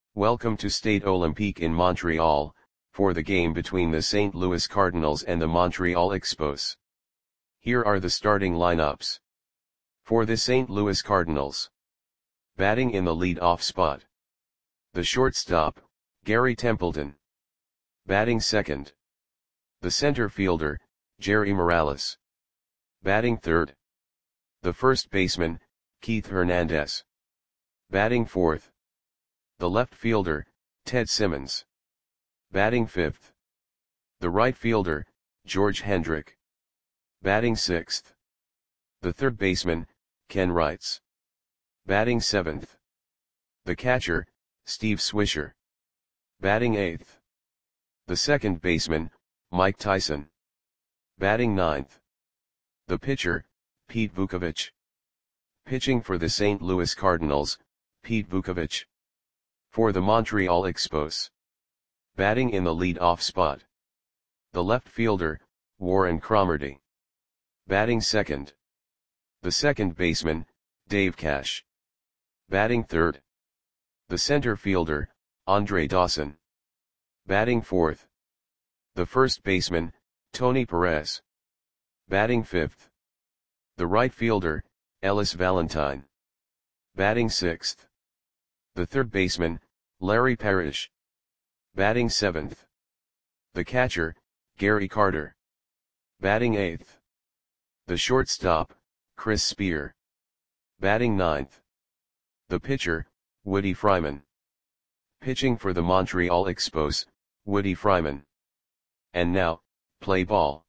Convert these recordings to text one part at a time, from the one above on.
Welcome to Stade Olympique in Montreal, for the game between the St. Louis Cardinals and the Montreal Expos. Here are the starting lineups. For the St. Louis Cardinals. Batting in the lead-off spot. The shortstop, Gary Templeton. Batting second. The center fielder, Jerry Morales. Batting third. The first baseman, Keith Hernandez. Batting fourth. The left fielder, Ted Simmons. Batting fifth. The right fielder, George Hendrick. Batting sixth. The third baseman, Ken Wrights. Batting seventh. The catcher, Steve Swisher. Batting eighth. The second baseman, Mike Tyson. Batting ninth. The pitcher, Pete Vukovich. Pitching for the St. Louis Cardinals, Pete Vukovich. For the Montreal Expos. Batting in the lead-off spot. The left fielder, Warren Cromartie. Batting second. The second baseman, Dave Cash. Batting third. The center fielder, Andre Dawson. Batting fourth. The first baseman, Tony Perez. Batting fifth. The right fielder, Ellis Valentine. Batting sixth. The third baseman, Larry Parrish. Batting seventh. The catcher, Gary Carter. Batting eighth. The shortstop, Chris Spear. Batting ninth. The pitcher, Woody Fryman. Pitching for the Montreal Expos, Woody Fryman. And now, play ball.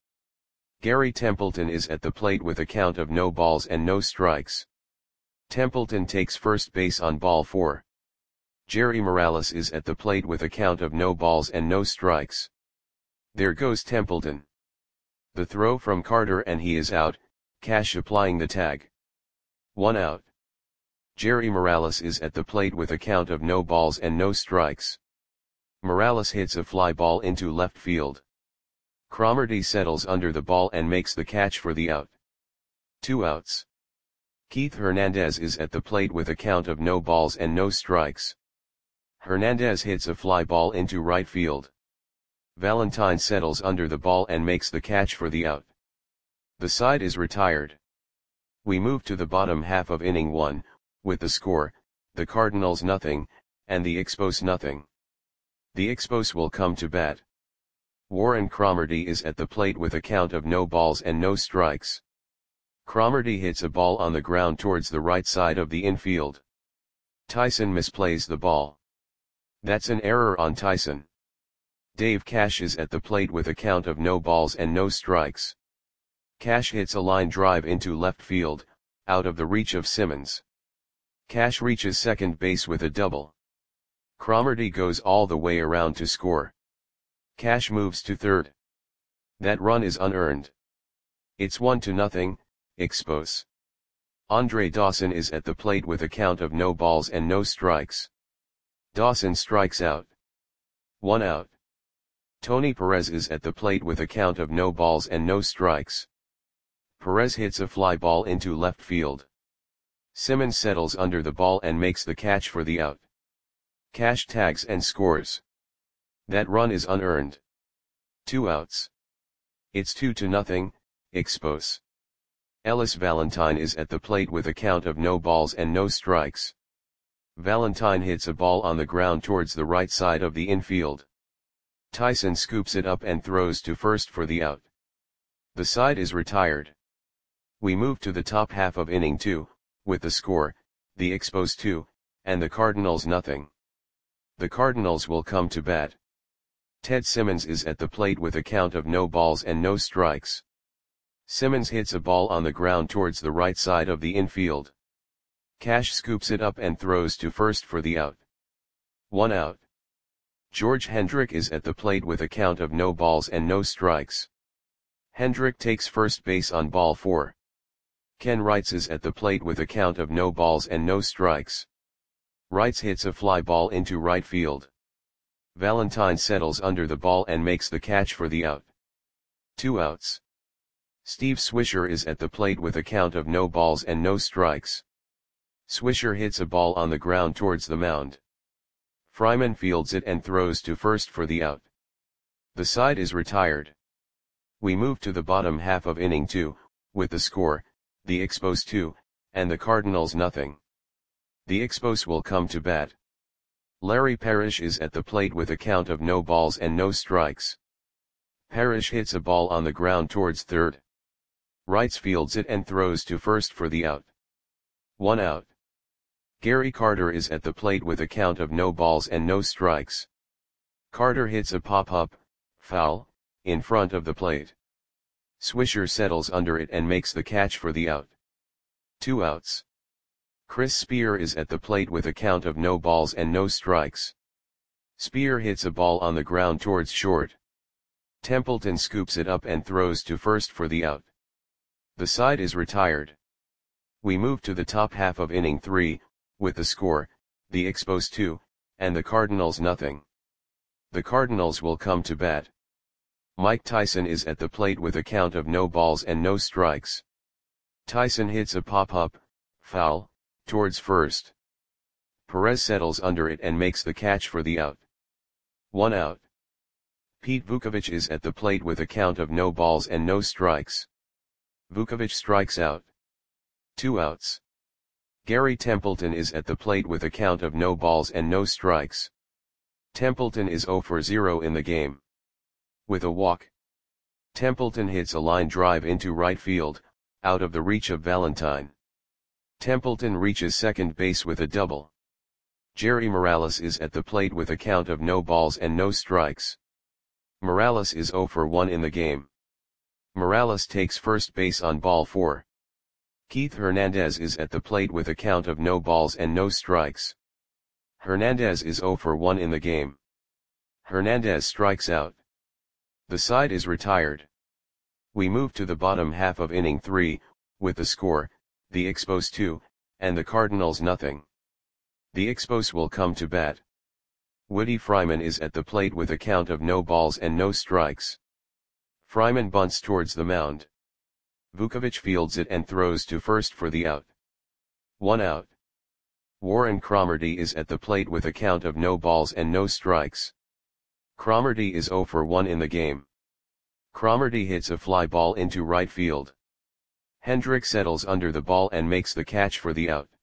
Gary Templeton is at the plate with a count of no balls and no strikes. Templeton takes first base on ball 4. Jerry Morales is at the plate with a count of no balls and no strikes. There goes Templeton. The throw from Carter and he is out, Cash applying the tag. 1 out. Jerry Morales is at the plate with a count of no balls and no strikes. Morales hits a fly ball into left field. Cromartie settles under the ball and makes the catch for the out. 2 outs. Keith Hernandez is at the plate with a count of no balls and no strikes. Hernandez hits a fly ball into right field. Valentine settles under the ball and makes the catch for the out. The side is retired. We move to the bottom half of inning 1, with the score, the Cardinals nothing, and the Expos nothing. The Expos will come to bat. Warren Cromartie is at the plate with a count of no balls and no strikes. Cromartie hits a ball on the ground towards the right side of the infield. Tyson misplays the ball. That's an error on Tyson. Dave Cash is at the plate with a count of no balls and no strikes. Cash hits a line drive into left field, out of the reach of Simmons. Cash reaches second base with a double. Cromartie goes all the way around to score. Cash moves to third. That run is unearned. It's 1-0, Expos. Andre Dawson is at the plate with a count of no balls and no strikes. Dawson strikes out. 1 out. Tony Perez is at the plate with a count of no balls and no strikes. Perez hits a fly ball into left field. Simmons settles under the ball and makes the catch for the out. Cash tags and scores. That run is unearned. 2 outs. It's 2-0, Expos. Ellis Valentine is at the plate with a count of no balls and no strikes. Valentine hits a ball on the ground towards the right side of the infield. Tyson scoops it up and throws to first for the out. The side is retired. We move to the top half of inning 2, with the score, the Expos 2, and the Cardinals nothing. The Cardinals will come to bat. Ted Simmons is at the plate with a count of no balls and no strikes. Simmons hits a ball on the ground towards the right side of the infield. Cash scoops it up and throws to first for the out. 1 out. George Hendrick is at the plate with a count of no balls and no strikes. Hendrick takes first base on ball 4. Ken Wrights is at the plate with a count of no balls and no strikes. Wrights hits a fly ball into right field. Valentine settles under the ball and makes the catch for the out. 2 outs. Steve Swisher is at the plate with a count of no balls and no strikes. Swisher hits a ball on the ground towards the mound. Fryman fields it and throws to first for the out. The side is retired. We move to the bottom half of inning 2, with the score, the Expos 2, and the Cardinals nothing. The Expos will come to bat. Larry Parrish is at the plate with a count of no balls and no strikes. Parrish hits a ball on the ground towards third. Wrights fields it and throws to first for the out. 1 out. Gary Carter is at the plate with a count of no balls and no strikes. Carter hits a pop-up, foul, in front of the plate. Swisher settles under it and makes the catch for the out. 2 outs. Chris Spear is at the plate with a count of no balls and no strikes. Spear hits a ball on the ground towards short. Templeton scoops it up and throws to first for the out. The side is retired. We move to the top half of inning 3, with the score, the Expos 2, and the Cardinals nothing. The Cardinals will come to bat. Mike Tyson is at the plate with a count of no balls and no strikes. Tyson hits a pop-up, foul, towards first. Perez settles under it and makes the catch for the out. 1 out. Pete Vukovich is at the plate with a count of no balls and no strikes. Vukovich strikes out. 2 outs. Gary Templeton is at the plate with a count of no balls and no strikes. Templeton is 0 for 0 in the game. With a walk. Templeton hits a line drive into right field, out of the reach of Valentine. Templeton reaches second base with a double. Jerry Morales is at the plate with a count of no balls and no strikes. Morales is 0 for 1 in the game. Morales takes first base on ball 4. Keith Hernandez is at the plate with a count of no balls and no strikes. Hernandez is 0 for 1 in the game. Hernandez strikes out. The side is retired. We move to the bottom half of inning 3, with the score, the Expos 2, and the Cardinals nothing. The Expos will come to bat. Woody Fryman is at the plate with a count of no balls and no strikes. Fryman bunts towards the mound. Vukovich fields it and throws to first for the out. 1 out. Warren Cromartie is at the plate with a count of no balls and no strikes. Cromartie is 0 for 1 in the game. Cromartie hits a fly ball into right field. Hendrick settles under the ball and makes the catch for the out.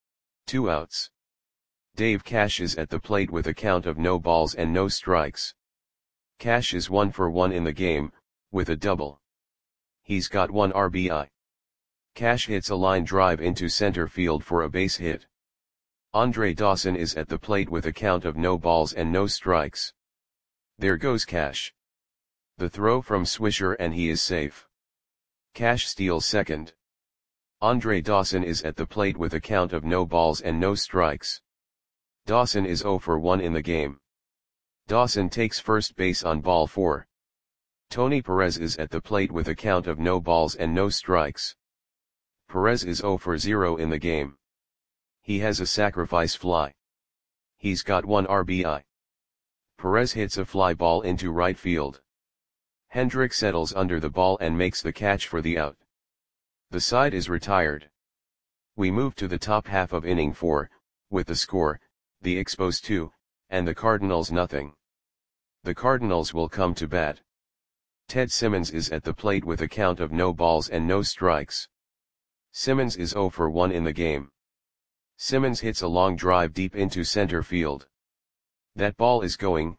2 outs. Dave Cash is at the plate with a count of no balls and no strikes. Cash is 1 for 1 in the game, with a double. He's got 1 RBI. Cash hits a line drive into center field for a base hit. Andre Dawson is at the plate with a count of no balls and no strikes. There goes Cash. The throw from Swisher and he is safe. Cash steals second. Andre Dawson is at the plate with a count of no balls and no strikes. Dawson is 0 for 1 in the game. Dawson takes first base on ball 4. Tony Perez is at the plate with a count of no balls and no strikes. Perez is 0 for 0 in the game. He has a sacrifice fly. He's got 1 RBI. Perez hits a fly ball into right field. Hendrick settles under the ball and makes the catch for the out. The side is retired. We move to the top half of inning 4, with the score, the Expos 2, and the Cardinals nothing. The Cardinals will come to bat. Ted Simmons is at the plate with a count of no balls and no strikes. Simmons is 0 for 1 in the game. Simmons hits a long drive deep into center field. That ball is gone.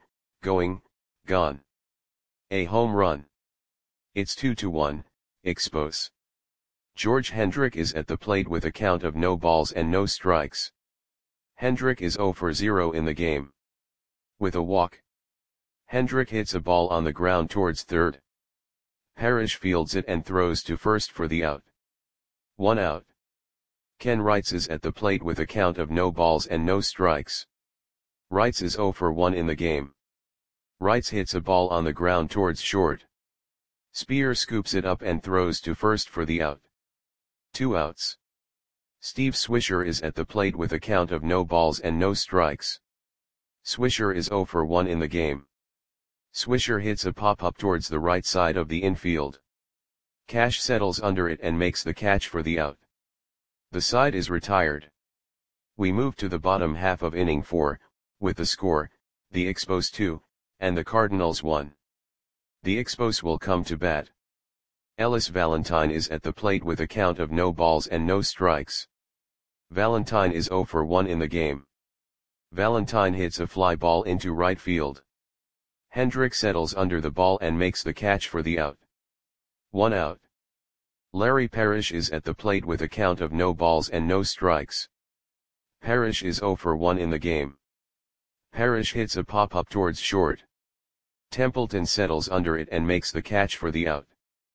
A home run. It's 2-1, Expos. George Hendrick is at the plate with a count of no balls and no strikes. Hendrick is 0 for 0 in the game. With a walk. Hendrick hits a ball on the ground towards third. Parrish fields it and throws to first for the out. 1 out. Ken Wrights is at the plate with a count of no balls and no strikes. Wrights is 0 for 1 in the game. Wrights hits a ball on the ground towards short. Spear scoops it up and throws to first for the out. 2 outs. Steve Swisher is at the plate with a count of no balls and no strikes. Swisher is 0 for 1 in the game. Swisher hits a pop-up towards the right side of the infield. Cash settles under it and makes the catch for the out. The side is retired. We move to the bottom half of inning 4, with the score, the Expos 2, and the Cardinals 1. The Expos will come to bat. Ellis Valentine is at the plate with a count of no balls and no strikes. Valentine is 0 for 1 in the game. Valentine hits a fly ball into right field. Hendrick settles under the ball and makes the catch for the out. 1 out. Larry Parrish is at the plate with a count of no balls and no strikes. Parrish is 0 for 1 in the game. Parrish hits a pop-up towards short. Templeton settles under it and makes the catch for the out.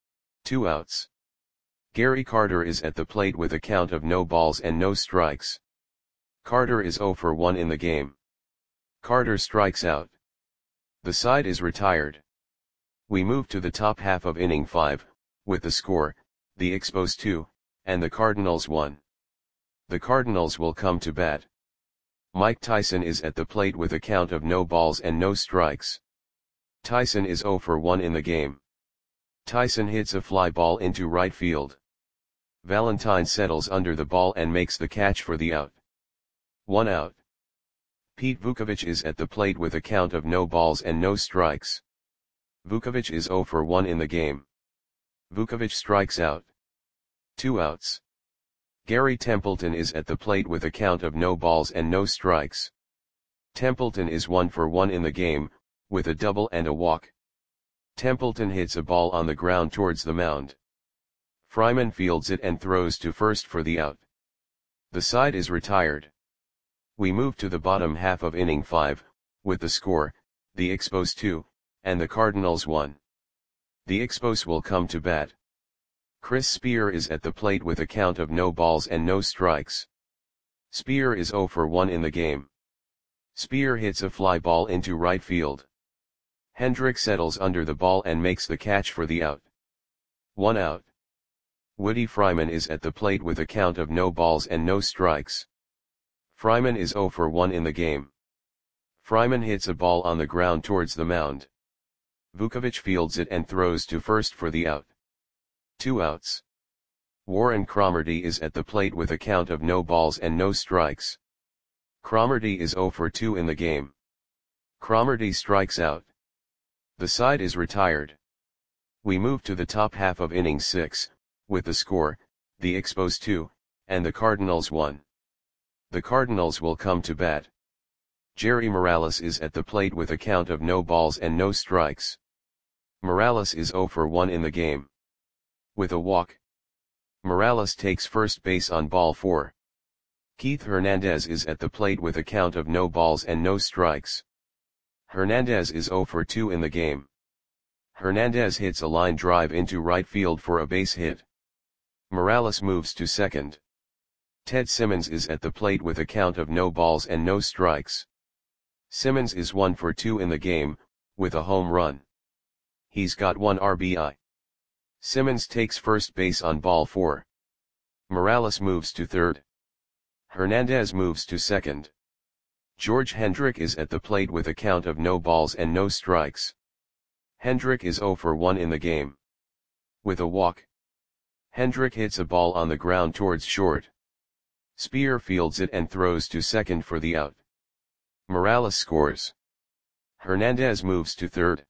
2 outs. Gary Carter is at the plate with a count of no balls and no strikes. Carter is 0 for 1 in the game. Carter strikes out. The side is retired. We move to the top half of inning 5, with the score, the Expos 2, and the Cardinals 1. The Cardinals will come to bat. Mike Tyson is at the plate with a count of no balls and no strikes. Tyson is 0 for 1 in the game. Tyson hits a fly ball into right field. Valentine settles under the ball and makes the catch for the out. 1 out. Pete Vukovich is at the plate with a count of no balls and no strikes. Vukovich is 0 for 1 in the game. Vukovich strikes out. 2 outs. Gary Templeton is at the plate with a count of no balls and no strikes. Templeton is 1 for 1 in the game, with a double and a walk. Templeton hits a ball on the ground towards the mound. Fryman fields it and throws to first for the out. The side is retired. We move to the bottom half of inning 5, with the score, the Expos 2, and the Cardinals 1. The Expos will come to bat. Chris Spear is at the plate with a count of no balls and no strikes. Spear is 0 for 1 in the game. Spear hits a fly ball into right field. Hendrick settles under the ball and makes the catch for the out. 1 out. Woody Fryman is at the plate with a count of no balls and no strikes. Fryman is 0 for 1 in the game. Fryman hits a ball on the ground towards the mound. Vukovich fields it and throws to first for the out. 2 outs. Warren Cromartie is at the plate with a count of no balls and no strikes. Cromartie is 0 for 2 in the game. Cromartie strikes out. The side is retired. We move to the top half of inning 6, with the score, the Expos 2, and the Cardinals 1. The Cardinals will come to bat. Jerry Morales is at the plate with a count of no balls and no strikes. Morales is 0 for 1 in the game. With a walk. Morales takes first base on ball 4. Keith Hernandez is at the plate with a count of no balls and no strikes. Hernandez is 0 for 2 in the game. Hernandez hits a line drive into right field for a base hit. Morales moves to second. Ted Simmons is at the plate with a count of no balls and no strikes. Simmons is 1 for 2 in the game, with a home run. He's got 1 RBI. Simmons takes first base on ball 4. Morales moves to third. Hernandez moves to second. George Hendrick is at the plate with a count of no balls and no strikes. Hendrick is 0 for 1 in the game. With a walk. Hendrick hits a ball on the ground towards short. Spear fields it and throws to second for the out. Morales scores. Hernandez moves to third.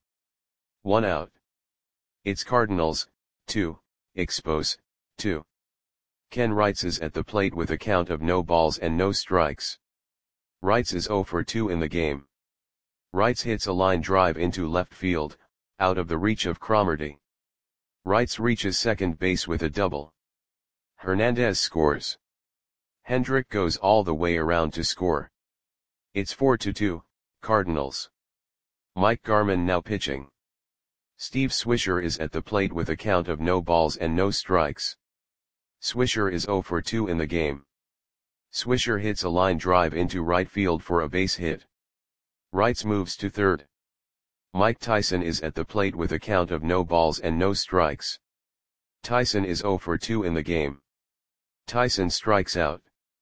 1 out. It's Cardinals, 2, Expos, 2. Ken Wrights is at the plate with a count of no balls and no strikes. Wrights is 0 for 2 in the game. Wrights hits a line drive into left field, out of the reach of Cromartie. Wrights reaches second base with a double. Hernandez scores. Hendrick goes all the way around to score. It's 4-2, Cardinals. Mike Garman now pitching. Steve Swisher is at the plate with a count of no balls and no strikes. Swisher is 0 for 2 in the game. Swisher hits a line drive into right field for a base hit. Wrights moves to third. Mike Tyson is at the plate with a count of no balls and no strikes. Tyson is 0 for 2 in the game. Tyson strikes out.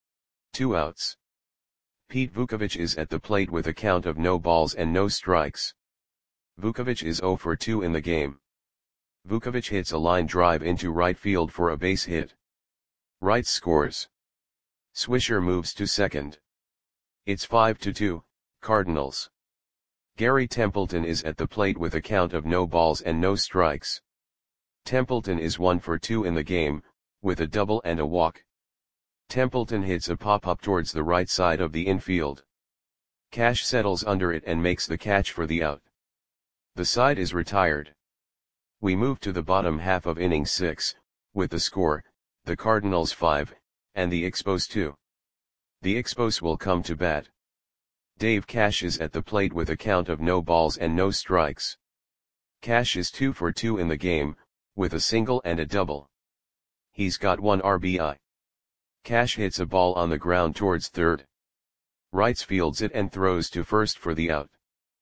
2 outs. Pete Vukovich is at the plate with a count of no balls and no strikes. Vukovich is 0 for 2 in the game. Vukovich hits a line drive into right field for a base hit. Wright scores. Swisher moves to second. It's 5-2, Cardinals. Gary Templeton is at the plate with a count of no balls and no strikes. Templeton is 1 for 2 in the game, with a double and a walk. Templeton hits a pop-up towards the right side of the infield. Cash settles under it and makes the catch for the out. The side is retired. We move to the bottom half of inning 6, with the score, the Cardinals 5, and the Expos 2. The Expos will come to bat. Dave Cash is at the plate with a count of no balls and no strikes. Cash is 2 for 2 in the game, with a single and a double. He's got 1 RBI. Cash hits a ball on the ground towards third. Wrights fields it and throws to first for the out.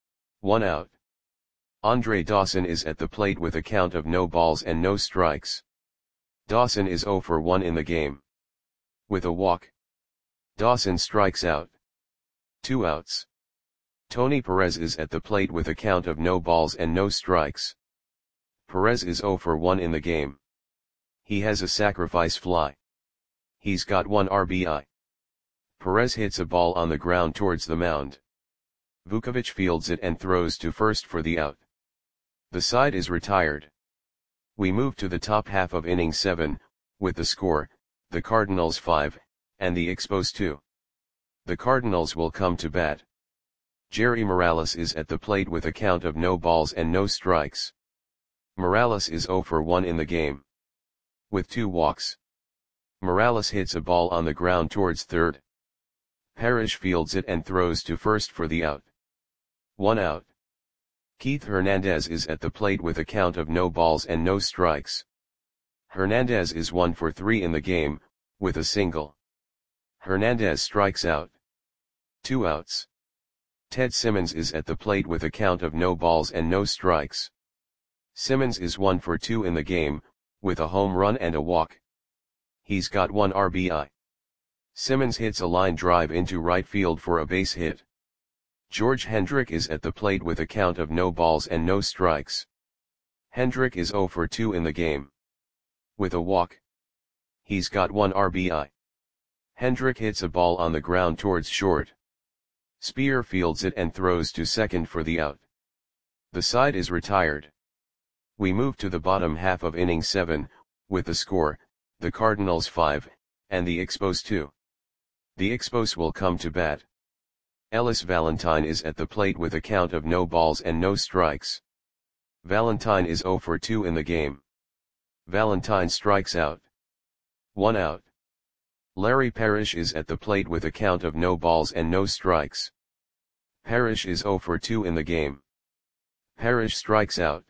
1 out. Andre Dawson is at the plate with a count of no balls and no strikes. Dawson is 0 for 1 in the game. With a walk, Dawson strikes out. 2 outs. Tony Perez is at the plate with a count of no balls and no strikes. Perez is 0 for 1 in the game. He has a sacrifice fly. He's got 1 RBI. Perez hits a ball on the ground towards the mound. Vukovich fields it and throws to first for the out. The side is retired. We move to the top half of inning 7, with the score, the Cardinals 5, and the Expos 2. The Cardinals will come to bat. Jerry Morales is at the plate with a count of no balls and no strikes. Morales is 0 for 1 in the game. With 2 walks. Morales hits a ball on the ground towards third. Parrish fields it and throws to first for the out. 1 out. Keith Hernandez is at the plate with a count of no balls and no strikes. Hernandez is 1 for 3 in the game, with a single. Hernandez strikes out. 2 outs. Ted Simmons is at the plate with a count of no balls and no strikes. Simmons is 1 for 2 in the game, with a home run and a walk. He's got 1 RBI. Simmons hits a line drive into right field for a base hit. George Hendrick is at the plate with a count of no balls and no strikes. Hendrick is 0 for 2 in the game. With a walk. He's got 1 RBI. Hendrick hits a ball on the ground towards short. Spear fields it and throws to second for the out. The side is retired. We move to the bottom half of inning 7, with the score, the Cardinals 5, and the Expos 2. The Expos will come to bat. Ellis Valentine is at the plate with a count of no balls and no strikes. Valentine is 0 for 2 in the game. Valentine strikes out. 1 out. Larry Parrish is at the plate with a count of no balls and no strikes. Parrish is 0 for 2 in the game. Parrish strikes out.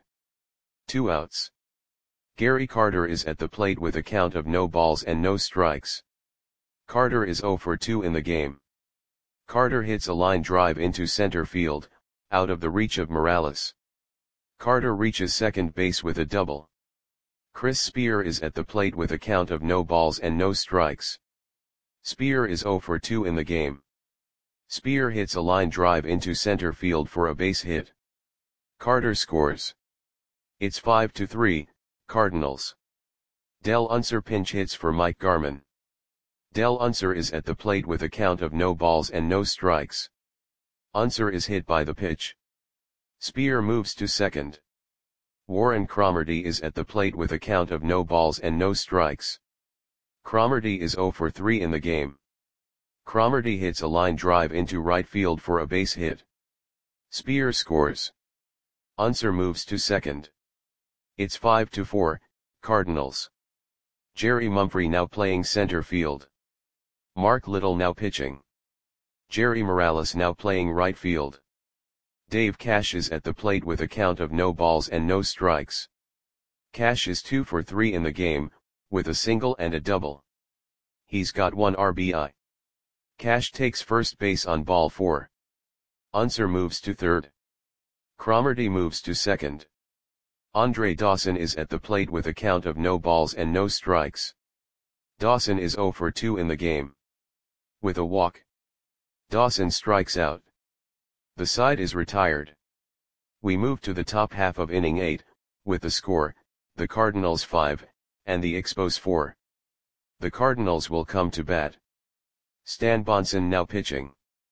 2 outs. Gary Carter is at the plate with a count of no balls and no strikes. Carter is 0 for 2 in the game. Carter hits a line drive into center field, out of the reach of Morales. Carter reaches second base with a double. Chris Spear is at the plate with a count of no balls and no strikes. Spear is 0 for 2 in the game. Spear hits a line drive into center field for a base hit. Carter scores. It's 5-3, Cardinals. Del Unser pinch hits for Mike Garman. Del Unser is at the plate with a count of no balls and no strikes. Unser is hit by the pitch. Spear moves to second. Warren Cromartie is at the plate with a count of no balls and no strikes. Cromartie is 0 for 3 in the game. Cromartie hits a line drive into right field for a base hit. Spear scores. Unser moves to second. It's 5-4, Cardinals. Jerry Mumphrey now playing center field. Mark Little now pitching. Jerry Morales now playing right field. Dave Cash is at the plate with a count of no balls and no strikes. Cash is 2 for 3 in the game, with a single and a double. He's got 1 RBI. Cash takes first base on ball 4. Unser moves to third. Cromartie moves to second. Andre Dawson is at the plate with a count of no balls and no strikes. Dawson is 0 for 2 in the game. With a walk, Dawson strikes out. The side is retired. We move to the top half of inning 8, with the score, the Cardinals 5, and the Expos 4. The Cardinals will come to bat. Stan Bonson now pitching.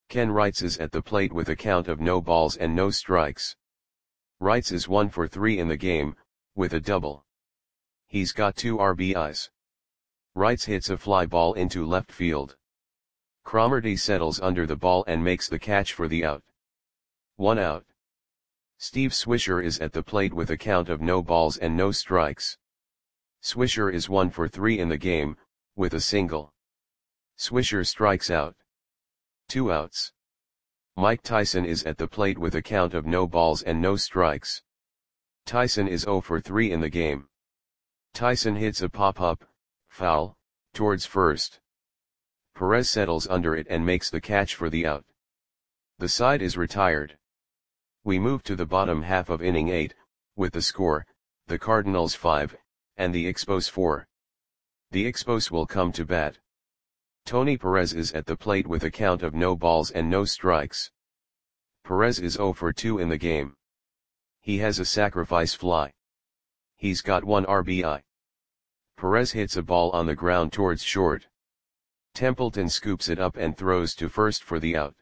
Ken Wrights is at the plate with a count of no balls and no strikes. Wrights is 1 for 3 in the game, with a double. He's got 2 RBIs. Wrights hits a fly ball into left field. Cromartie settles under the ball and makes the catch for the out. 1 out. Steve Swisher is at the plate with a count of no balls and no strikes. Swisher is 1 for 3 in the game, with a single. Swisher strikes out. 2 outs. Mike Tyson is at the plate with a count of no balls and no strikes. Tyson is 0 for 3 in the game. Tyson hits a pop-up, foul, towards first. Perez settles under it and makes the catch for the out. The side is retired. We move to the bottom half of inning 8, with the score, the Cardinals 5, and the Expos 4. The Expos will come to bat. Tony Perez is at the plate with a count of no balls and no strikes. Perez is 0 for 2 in the game. He has a sacrifice fly. He's got 1 RBI. Perez hits a ball on the ground towards short. Templeton scoops it up and throws to first for the out.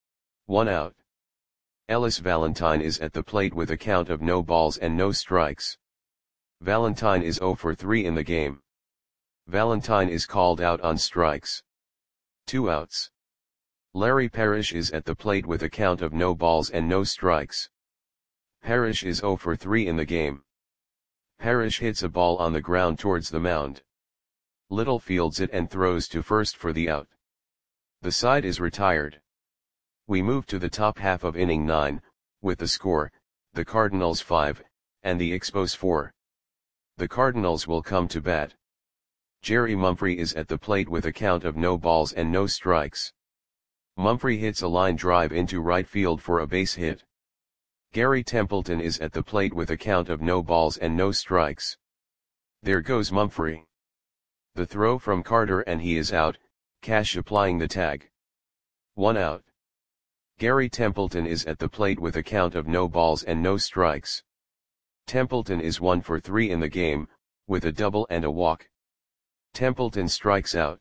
1 out. Ellis Valentine is at the plate with a count of no balls and no strikes. Valentine is 0 for 3 in the game. Valentine is called out on strikes. 2 outs. Larry Parrish is at the plate with a count of no balls and no strikes. Parrish is 0 for 3 in the game. Parrish hits a ball on the ground towards the mound. Little fields it and throws to first for the out. The side is retired. We move to the top half of inning 9, with the score, the Cardinals 5, and the Expos 4. The Cardinals will come to bat. Jerry Mumphrey is at the plate with a count of no balls and no strikes. Mumphrey hits a line drive into right field for a base hit. Gary Templeton is at the plate with a count of no balls and no strikes. There goes Mumphrey. The throw from Carter and he is out, Cash applying the tag. 1 out. Gary Templeton is at the plate with a count of no balls and no strikes. Templeton is 1 for 3 in the game, with a double and a walk. Templeton strikes out.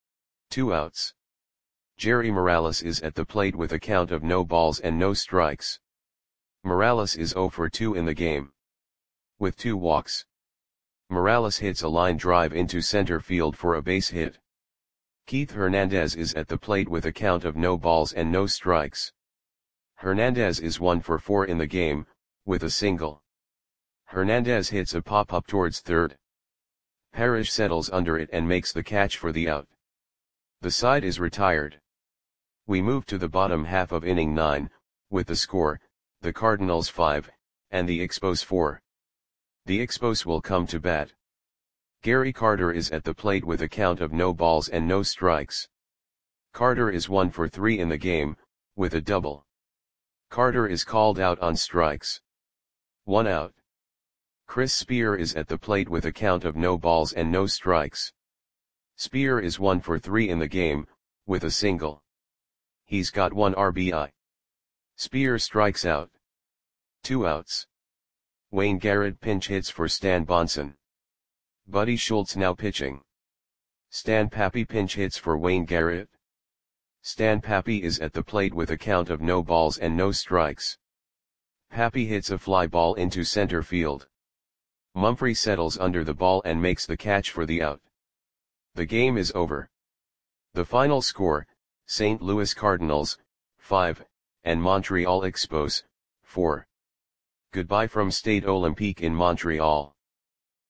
2 outs. Jerry Morales is at the plate with a count of no balls and no strikes. Morales is 0 for 2 in the game. With 2 walks. Morales hits a line drive into center field for a base hit. Keith Hernandez is at the plate with a count of no balls and no strikes. Hernandez is 1 for 4 in the game, with a single. Hernandez hits a pop-up towards third. Parrish settles under it and makes the catch for the out. The side is retired. We move to the bottom half of inning 9, with the score, the Cardinals 5, and the Expos 4. The Expos will come to bat. Gary Carter is at the plate with a count of no balls and no strikes. Carter is 1 for 3 in the game, with a double. Carter is called out on strikes. 1 out. Chris Spear is at the plate with a count of no balls and no strikes. Spear is 1 for 3 in the game, with a single. He's got 1 RBI. Spear strikes out. 2 outs. Wayne Garrett pinch hits for Stan Bonson. Buddy Schultz now pitching. Stan Pappy pinch hits for Wayne Garrett. Stan Pappy is at the plate with a count of no balls and no strikes. Pappy hits a fly ball into center field. Mumphrey settles under the ball and makes the catch for the out. The game is over. The final score, St. Louis Cardinals, 5, and Montreal Expos, 4. Goodbye from Stade Olympique in Montreal.